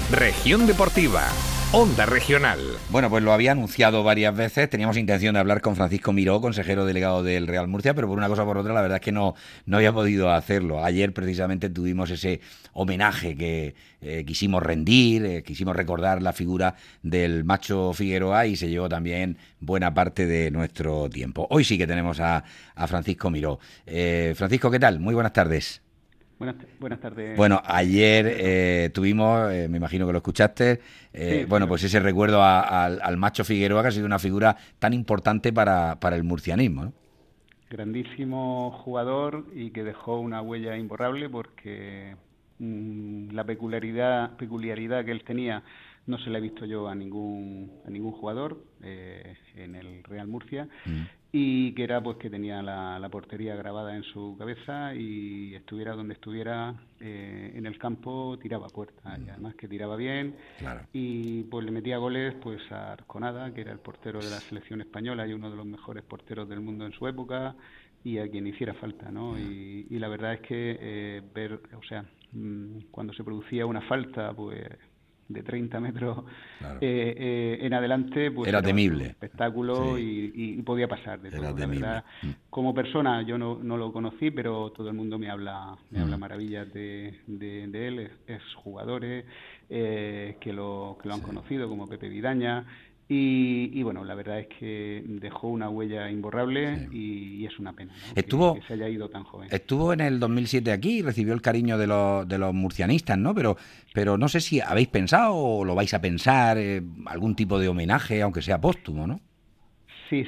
Región Deportiva, Onda Regional. Bueno, pues lo había anunciado varias veces. Teníamos intención de hablar con Francisco Miró, consejero delegado del Real Murcia, pero por una cosa o por otra la verdad es que no había podido hacerlo. Ayer precisamente tuvimos ese homenaje que quisimos rendir, quisimos recordar la figura del Macho Figueroa y se llevó también buena parte de nuestro tiempo. Hoy sí que tenemos a Francisco Miró. Francisco, ¿qué tal? Muy buenas tardes. Buenas tardes. Bueno, ayer tuvimos, me imagino que lo escuchaste, Sí, bueno, pues ese recuerdo al Macho Figueroa, que ha sido una figura tan importante para el murcianismo, ¿no? grandísimo jugador y que dejó una huella imborrable porque la peculiaridad que él tenía no se la he visto yo a ningún jugador en el Real Murcia. Y que era pues que tenía la portería grabada en su cabeza y estuviera donde estuviera en el campo tiraba puerta y además que tiraba bien. Claro. Y pues le metía goles pues a Arconada, que era el portero de la selección española y uno de los mejores porteros del mundo en su época, y a quien hiciera falta, ¿no? Y la verdad es que cuando se producía una falta pues de 30 metros Claro. En adelante, pues era temible. un espectáculo Sí. y podía pasar de Era todo. temible. La verdad, como persona yo no lo conocí, pero todo el mundo me habla maravillas de él, es jugadores que lo han conocido, como Pepe Vidaña. Y bueno, la verdad es que dejó una huella imborrable y es una pena, ¿no? que se haya ido tan joven. Estuvo en el 2007 aquí y recibió el cariño de los murcianistas, ¿no? Pero no sé si habéis pensado o lo vais a pensar, algún tipo de homenaje, aunque sea póstumo, ¿no? Sí.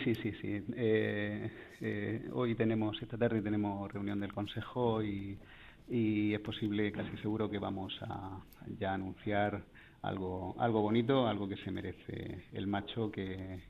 Esta tarde tenemos reunión del Consejo y es posible, casi seguro, que vamos a ya anunciar algo bonito, algo que se merece el Macho, que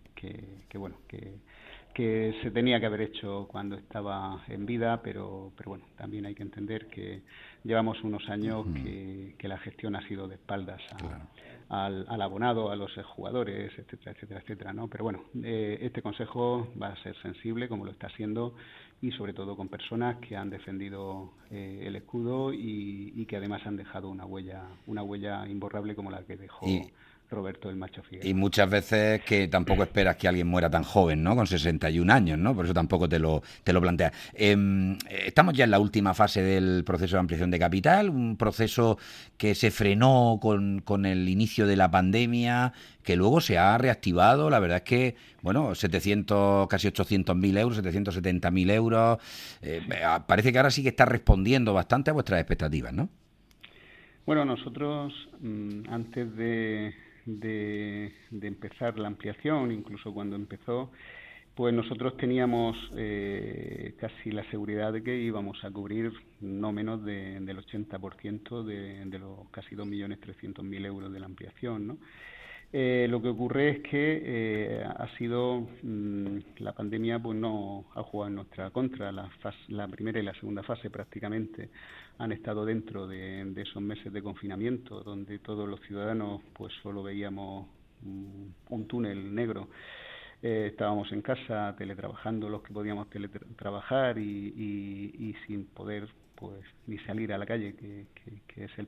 se tenía que haber hecho cuando estaba en vida, pero bueno, también hay que entender que llevamos unos años que la gestión ha sido de espaldas al abonado, a los jugadores, etcétera, ¿no? Pero bueno, este consejo va a ser sensible, como lo está siendo, y sobre todo con personas que han defendido el escudo y que además han dejado una huella imborrable como la que dejó Roberto el Macho Figueroa. Y muchas veces que tampoco esperas que alguien muera tan joven, ¿no? Con 61 años, ¿no? Por eso tampoco te lo planteas. Estamos ya en la última fase del proceso de ampliación de capital, un proceso que se frenó con el inicio de la pandemia, que luego se ha reactivado. La verdad es que, bueno, 700, casi 800.000 euros, 770.000 euros. Parece que ahora sí que está respondiendo bastante a vuestras expectativas, ¿no? Bueno, nosotros, antes de empezar la ampliación, incluso cuando empezó, pues nosotros teníamos casi la seguridad de que íbamos a cubrir no menos del 80% de los casi 2.300.000 euros de la ampliación, ¿no? Lo que ocurre es que ha sido la pandemia, pues no ha jugado en nuestra contra. La primera y la segunda fase prácticamente han estado dentro de esos meses de confinamiento, donde todos los ciudadanos pues solo veíamos un túnel negro. Estábamos en casa teletrabajando los que podíamos teletrabajar y sin poder pues ni salir a la calle, que es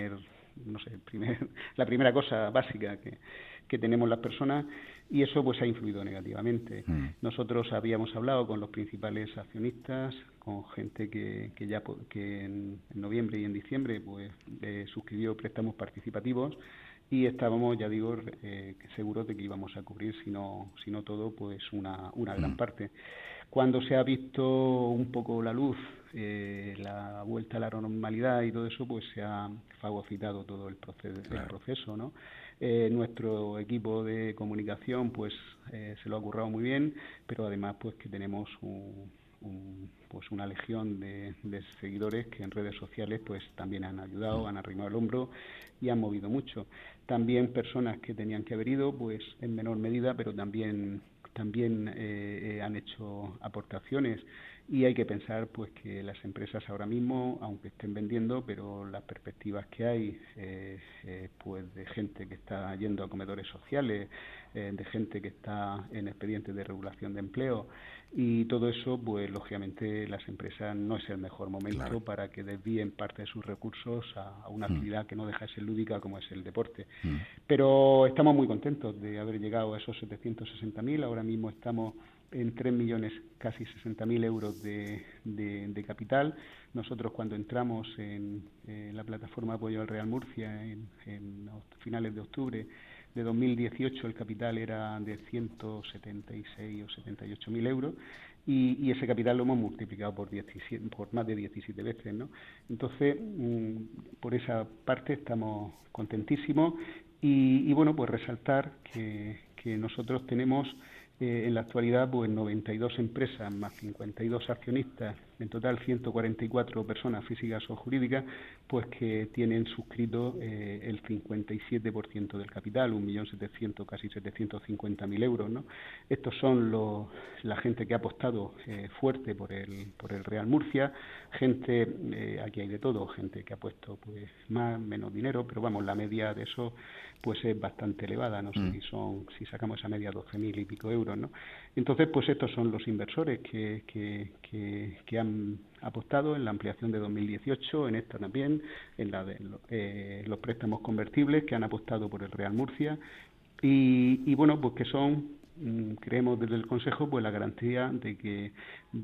la primera cosa básica que tenemos las personas, y eso pues ha influido negativamente. Nosotros habíamos hablado con los principales accionistas, con gente que en noviembre y en diciembre pues suscribió préstamos participativos, y estábamos, ya digo, seguros de que íbamos a cubrir, si no todo, pues una gran parte. Cuando se ha visto un poco la luz, la vuelta a la normalidad y todo eso, pues se ha fagocitado todo el proceso, ¿no? Nuestro equipo de comunicación pues se lo ha currado muy bien, pero además pues que tenemos una legión de seguidores que en redes sociales pues también han ayudado, han arrimado el hombro y han movido mucho. También personas que tenían que haber ido pues en menor medida, pero también han hecho aportaciones y hay que pensar pues que las empresas ahora mismo, aunque estén vendiendo, pero las perspectivas que hay pues de gente que está yendo a comedores sociales, de gente que está en expedientes de regulación de empleo, y todo eso, pues lógicamente las empresas no es el mejor momento para que desvíen parte de sus recursos a una actividad que no deja de ser lúdica como es el deporte. Pero estamos muy contentos de haber llegado a esos 760.000. Ahora mismo estamos en 3 millones, casi 60.000 euros de capital. Nosotros cuando entramos en la plataforma de apoyo al Real Murcia en finales de octubre de 2018, el capital era de 176 o 78.000 euros y ese capital lo hemos multiplicado por más de 17 veces, ¿no? Entonces, por esa parte estamos contentísimos y bueno, pues resaltar que nosotros tenemos en la actualidad pues 92 empresas más 52 accionistas, en total 144 personas físicas o jurídicas, pues que tienen suscrito el 57% del capital, 1.700.000, casi 750.000 euros, ¿no? Estos son la gente que ha apostado fuerte por el Real Murcia, gente, aquí hay de todo, gente que ha puesto pues más, menos dinero, pero vamos, la media de eso pues es bastante elevada, no sé si sacamos esa media 12.000 y pico euros, ¿no? Entonces, pues estos son los inversores que han apostado en la ampliación de 2018, en esta también, en la de los préstamos convertibles, que han apostado por el Real Murcia y bueno, pues que son, creemos desde el Consejo, pues la garantía de que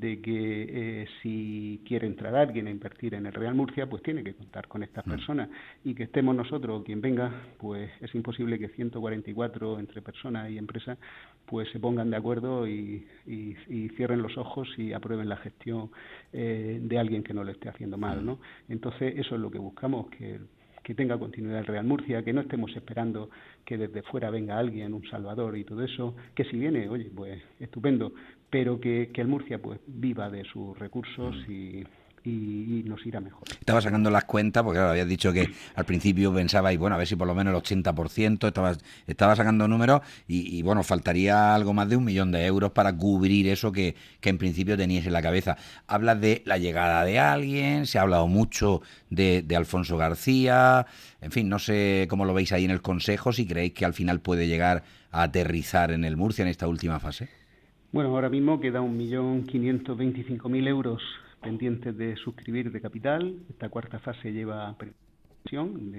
si quiere entrar alguien a invertir en el Real Murcia, pues tiene que contar con estas personas, y que estemos nosotros o quien venga, pues es imposible que 144 entre personas y empresas pues se pongan de acuerdo y cierren los ojos y aprueben la gestión de alguien que no lo esté haciendo mal, ¿no? Entonces eso es lo que buscamos, que tenga continuidad el Real Murcia, que no estemos esperando que desde fuera venga alguien, un Salvador y todo eso, que si viene, oye, pues estupendo, pero que el Murcia pues viva de sus recursos y nos irá mejor. Estaba sacando las cuentas, porque claro, habías dicho que al principio pensabais, bueno, a ver si por lo menos el 80%, estaba sacando números y bueno, faltaría algo más de 1 millón de euros para cubrir eso que en principio teníais en la cabeza. Hablas de la llegada de alguien, se ha hablado mucho de Alfonso García, en fin, no sé cómo lo veis ahí en el Consejo, si creéis que al final puede llegar a aterrizar en el Murcia en esta última fase. Bueno, ahora mismo queda 1.525.000 euros pendientes de suscribir de capital. Esta cuarta fase lleva previsión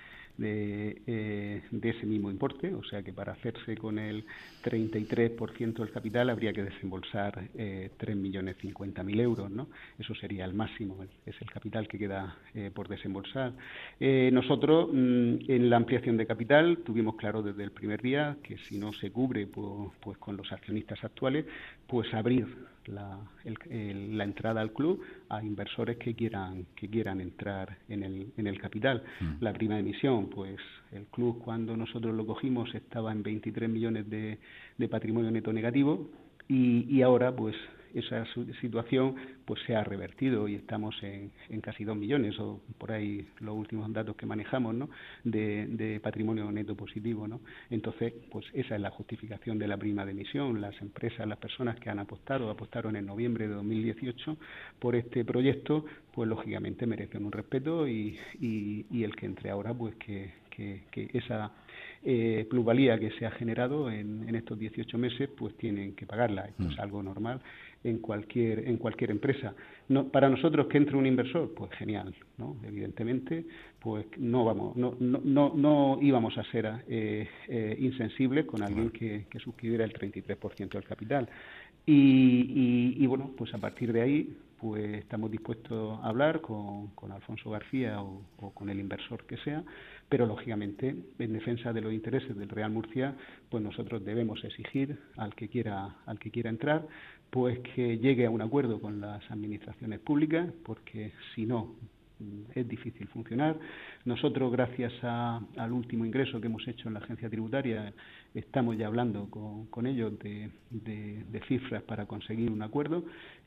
de ese mismo importe, o sea que para hacerse con el 33% del capital habría que desembolsar 3.050.000 euros, ¿no? Eso sería el máximo, es el capital que queda por desembolsar. Nosotros en la ampliación de capital tuvimos claro desde el primer día que si no se cubre pues con los accionistas actuales, pues abrir la entrada al club a inversores que quieran entrar en el capital. La prima de emisión, pues el club cuando nosotros lo cogimos estaba en 23 millones de patrimonio neto negativo y ahora pues esa situación pues se ha revertido y estamos en casi 2 millones o por ahí los últimos datos que manejamos, ¿no? de patrimonio neto positivo, ¿no? Entonces pues esa es la justificación de la prima de emisión. Las empresas, las personas que apostaron en noviembre de 2018 por este proyecto, pues lógicamente merecen un respeto y el que entre ahora pues que esa plusvalía que se ha generado en estos 18 meses pues tienen que pagarla. Esto es algo normal en cualquier empresa. No, para nosotros que entre un inversor, pues genial, ¿no? Evidentemente, pues no íbamos a ser insensibles con alguien que suscribiera el 33% del capital. Y bueno, pues a partir de ahí pues estamos dispuestos a hablar con Alfonso García o con el inversor que sea, pero lógicamente en defensa de los intereses del Real Murcia, pues nosotros debemos exigir al que quiera entrar, pues que llegue a un acuerdo con las administraciones públicas, porque si no es difícil funcionar. Nosotros, gracias al último ingreso que hemos hecho en la agencia tributaria, estamos ya hablando con ellos de cifras para conseguir un acuerdo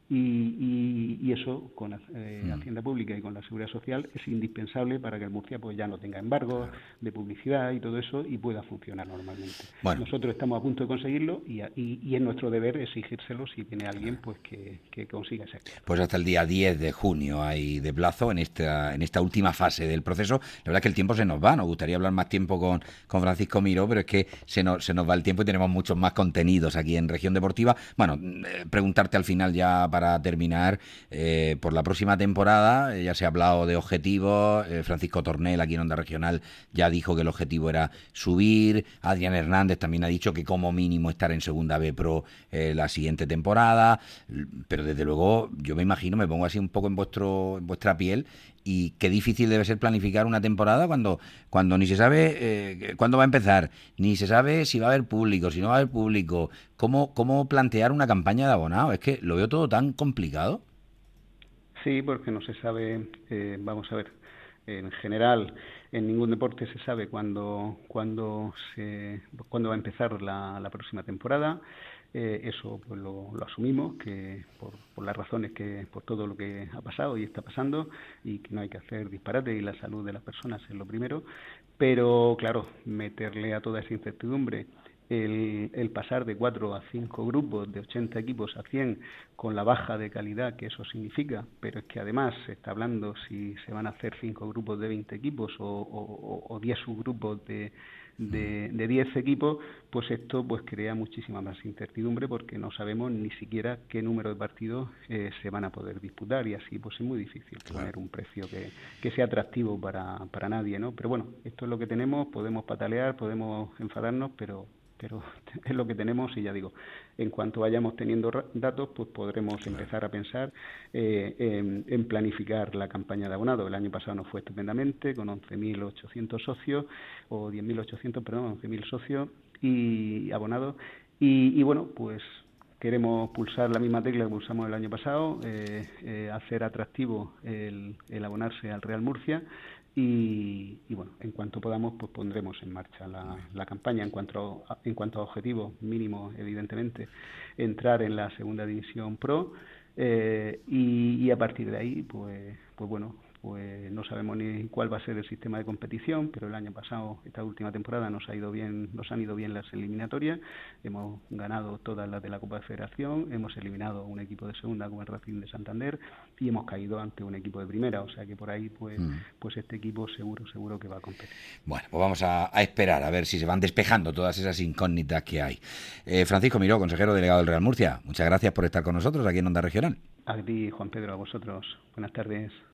y eso con Hacienda Pública y con la Seguridad Social es indispensable para que el Murcia pues ya no tenga embargos de publicidad y todo eso y pueda funcionar normalmente. Bueno. Nosotros estamos a punto de conseguirlo y es nuestro deber exigírselo si tiene alguien pues que consiga ese acceso. Pues hasta el día 10 de junio hay de plazo en esta última fase del proceso. La verdad es que el tiempo se nos va, nos gustaría hablar más tiempo con Francisco Miró, pero es que se nos va el tiempo y tenemos muchos más contenidos aquí en Región Deportiva. Bueno, preguntarte al final ya para terminar, por la próxima temporada, ya se ha hablado de objetivos, Francisco Tornel aquí en Onda Regional ya dijo que el objetivo era subir, Adrián Hernández también ha dicho que como mínimo estar en Segunda B Pro la siguiente temporada, pero desde luego yo me imagino, me pongo así un poco en vuestra piel, y qué difícil debe ser planificar una temporada cuando ni se sabe cuándo va a empezar, ni se sabe si va a haber público, si no va a haber público, cómo plantear una campaña de abonado. Es que lo veo todo tan complicado. Sí, porque no se sabe, vamos a ver, en general en ningún deporte se sabe cuándo va a empezar la próxima temporada. Eso pues lo asumimos, que por las razones por todo lo que ha pasado y está pasando, y que no hay que hacer disparate, y la salud de las personas es lo primero, pero claro, meterle a toda esa incertidumbre el pasar de 4 a 5 grupos de 80 equipos a 100 con la baja de calidad que eso significa, pero es que además se está hablando si se van a hacer 5 grupos de 20 equipos o 10 subgrupos de 10 equipos, pues esto pues crea muchísima más incertidumbre porque no sabemos ni siquiera qué número de partidos se van a poder disputar, y así pues es muy difícil poner un precio que sea atractivo para nadie, ¿no? Pero bueno, esto es lo que tenemos, podemos patalear, podemos enfadarnos, pero es lo que tenemos, y ya digo, en cuanto vayamos teniendo datos, pues podremos empezar a pensar en planificar la campaña de abonado. El año pasado nos fue estupendamente, con 11.800 socios, o 10.800, perdón, 11.000 socios y abonados, y bueno, pues queremos pulsar la misma tecla que pulsamos el año pasado, hacer atractivo el abonarse al Real Murcia. Y bueno, en cuanto podamos, pues pondremos en marcha la campaña. En cuanto a objetivos mínimos, evidentemente, entrar en la Segunda División Pro, y a partir de ahí, pues bueno, pues no sabemos ni cuál va a ser el sistema de competición, pero el año pasado, esta última temporada, nos han ido bien las eliminatorias, hemos ganado todas las de la Copa de Federación, hemos eliminado un equipo de segunda como el Racing de Santander y hemos caído ante un equipo de primera, o sea que por ahí pues este equipo seguro que va a competir. Bueno, pues vamos a esperar a ver si se van despejando todas esas incógnitas que hay. Francisco Miró, consejero delegado del Real Murcia, muchas gracias por estar con nosotros aquí en Onda Regional. A ti, Juan Pedro, a vosotros. Buenas tardes.